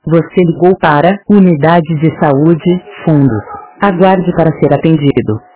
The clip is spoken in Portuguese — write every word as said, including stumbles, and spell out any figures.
Você ligou para Unidade de Saúde, Fundos. Aguarde para ser atendido.